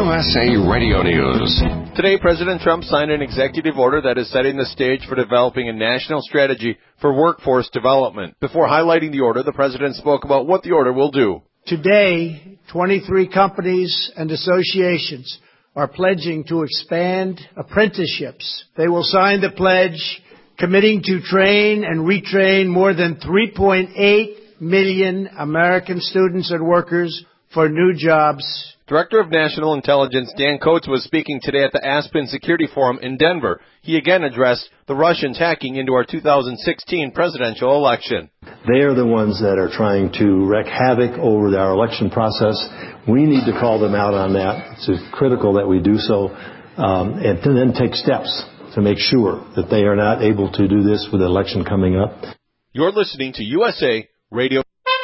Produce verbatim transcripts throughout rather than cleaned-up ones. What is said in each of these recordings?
U S A Radio News. Today, President Trump signed an executive order that is setting the stage for developing a national strategy for workforce development. Before highlighting the order, the president spoke about what the order will do. Today, twenty-three companies and associations are pledging to expand apprenticeships. They will sign the pledge committing to train and retrain more than three point eight million American students and workers for new jobs. Director of National Intelligence Dan Coats was speaking today at the Aspen Security Forum in Denver. He again addressed the Russians hacking into our two thousand sixteen presidential election. They are the ones that are trying to wreak havoc over our election process. We need to call them out on that. It's critical that we do so, um, and then take steps to make sure that they are not able to do this with the election coming up. You're listening to U S A Radio.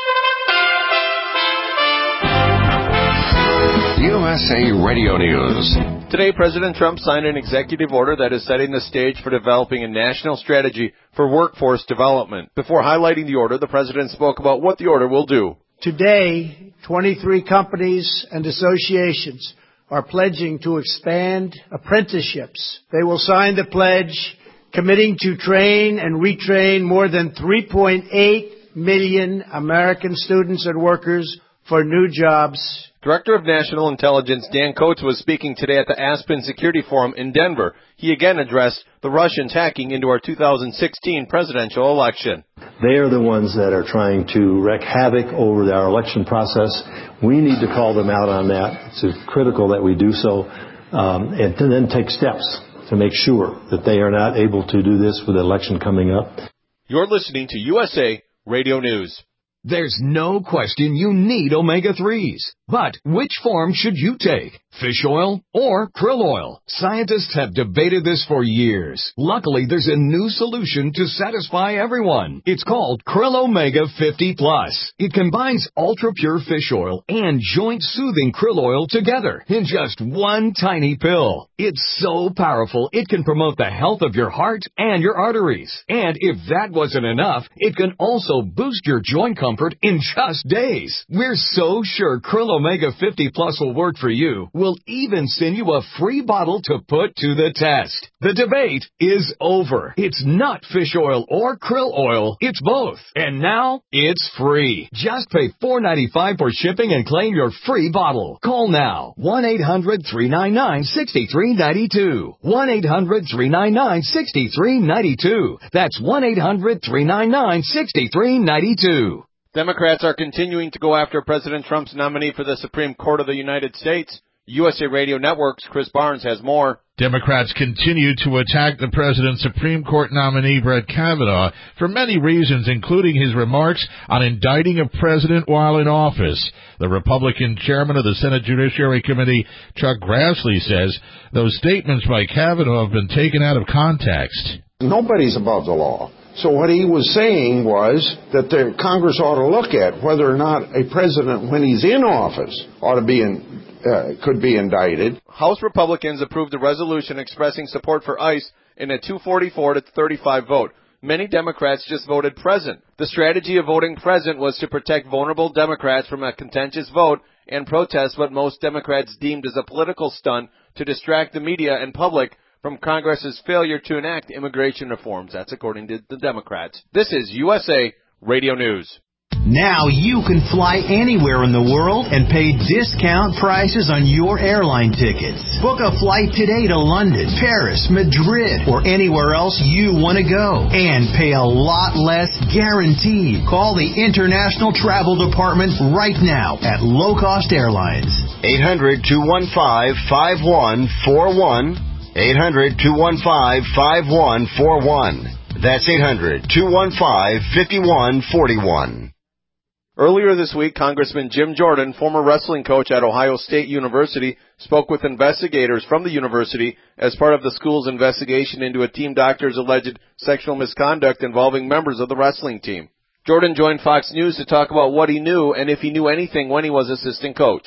U S A Radio News. Today, President Trump signed an executive order that is setting the stage for developing a national strategy for workforce development. Before highlighting the order, the president spoke about what the order will do. Today, twenty-three companies and associations are pledging to expand apprenticeships. They will sign the pledge committing to train and retrain more than three point eight million American students and workers for new jobs. Director of National Intelligence Dan Coats was speaking today at the Aspen Security Forum in Denver. He again addressed the Russians hacking into our two thousand sixteen presidential election. They are the ones that are trying to wreak havoc over our election process. We need to call them out on that. It's critical that we do so, um, and then take steps to make sure that they are not able to do this with the election coming up. You're listening to U S A Radio News. There's no question you need omega threes. But which form should you take? Fish oil or krill oil? Scientists have debated this for years. Luckily, there's a new solution to satisfy everyone. It's called Krill Omega fifty plus. It combines ultra-pure fish oil and joint-soothing krill oil together in just one tiny pill. It's so powerful, it can promote the health of your heart and your arteries. And if that wasn't enough, it can also boost your joint comfort in just days. We're so sure Krill Omega fifty plus will work for you. We'll even send you a free bottle to put to the test. The debate is over. It's not fish oil or krill oil. It's both. And now it's free. Just pay four dollars and ninety-five cents for shipping and claim your free bottle. Call now. one eight hundred three nine nine six three nine two. one eight hundred three nine nine six three nine two. That's one eight hundred three nine nine six three nine two. Democrats are continuing to go after President Trump's nominee for the Supreme Court of the United States. U S A Radio Network's Chris Barnes has more. Democrats continue to attack the president's Supreme Court nominee, Brett Kavanaugh, for many reasons, including his remarks on indicting a president while in office. The Republican chairman of the Senate Judiciary Committee, Chuck Grassley, says those statements by Kavanaugh have been taken out of context. Nobody's above the law. So what he was saying was that the Congress ought to look at whether or not a president, when he's in office, ought to be in, uh, could be indicted. House Republicans approved a resolution expressing support for ICE in a two forty-four to thirty-five vote. Many Democrats just voted present. The strategy of voting present was to protect vulnerable Democrats from a contentious vote and protest what most Democrats deemed as a political stunt to distract the media and public from Congress's failure to enact immigration reforms. That's according to the Democrats. This is U S A Radio News. Now you can fly anywhere in the world and pay discount prices on your airline tickets. Book a flight today to London, Paris, Madrid, or anywhere else you want to go. And pay a lot less guaranteed. Call the International Travel Department right now at Low Cost Airlines. eight hundred two one five five one four one. eight hundred two one five five one four one. That's eight hundred two one five five one four one. Earlier this week, Congressman Jim Jordan, former wrestling coach at Ohio State University, spoke with investigators from the university as part of the school's investigation into a team doctor's alleged sexual misconduct involving members of the wrestling team. Jordan joined Fox News to talk about what he knew and if he knew anything when he was assistant coach.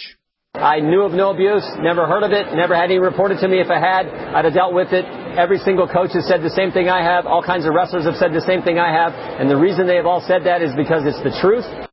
I knew of no abuse, never heard of it, never had any reported to me. If I had, I'd have dealt with it. Every single coach has said the same thing I have. All kinds of wrestlers have said the same thing I have. And the reason they have all said that is because it's the truth.